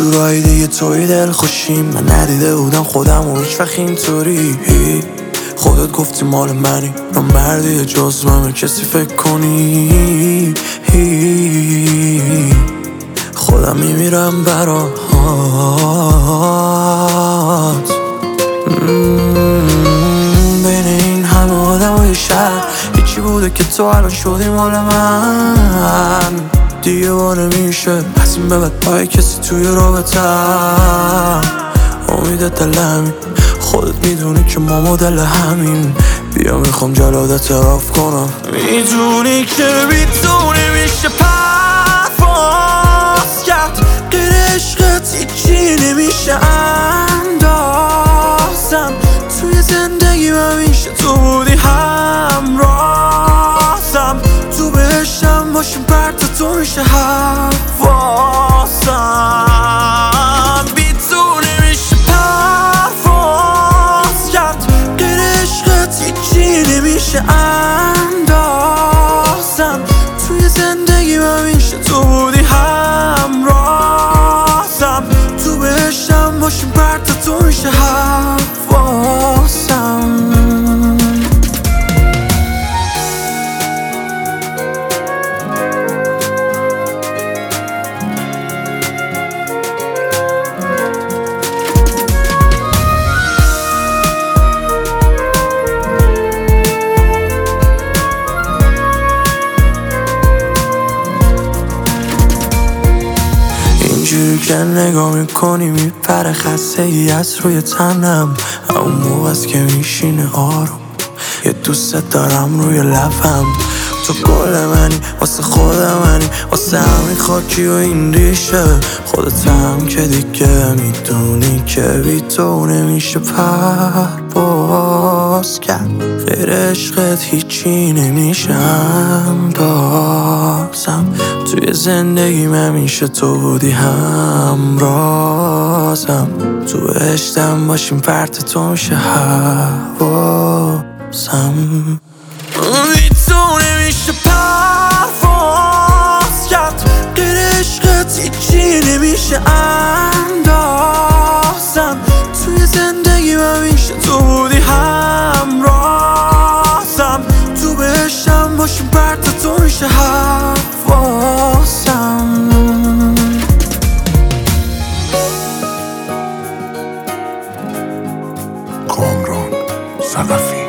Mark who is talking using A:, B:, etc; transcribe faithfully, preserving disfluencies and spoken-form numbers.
A: جورایی دیگه توی دل خوشیم. من ندیده بودم خودم و هیچ وقت اینطوری. خودت گفتی مال منی، نه مردی جز من کسی فکر کنی. خودم میمیرم برات. بین این همه آدم های شهر هیچی بوده که تو الان شدی مال من. دیگه با نمیشه از این به بعد پای کسی توی رابطم. امید دل همین، خودت میدونی که ما مدل همین. بیا میخوام جلادت اعتراف کنم. میدونی که بیتونه میشه پرواز کرد. غیر عشقت هیچی نمیشه اندازم. توی زندگی من میشه تو بودی همرازم. تو بهشتم باشیم پرت تو میشه حواسم. بیتونه میشه پرواز کرد. غیر عشقت هیچی نمیشه اندازم. توی زندگی من میشه تو بودی همرازم. تو بهشتم باشیم پرت تو میشه حواسم. اینجوری که نگاه میکنی میپره خسته ای از روی تنم. اون موقع است که میشینه آروم، یه دوست دارم روی لبم. تو گل منی، واسه خود منی، واسه همین خاکی و این ریشه. خودت هم که دیگه میدونی که بی تو نمیشه پرواز کرد. غیر عشقت هیچی نمیشه اندازم. توی زندگی من میشه تو بودی همرازم. تو بهشتم باشیم پرت تو میشه حواسم. بی تو نمیشه پرواز کرد. غیر عشقت هیچی نمیشه اندازم. توی زندگی من میشه تو بودی همرازم. تو بهشتم باشیم پرت تو میشه حواسم.
B: کامران صدفی